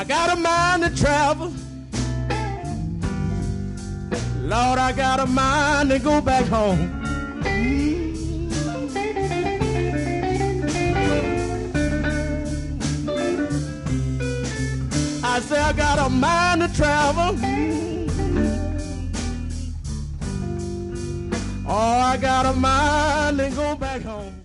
got a mind to travel. Lord, I got a mind to go back home. I say I got a mind to travel. Oh, I got a mind to go back home.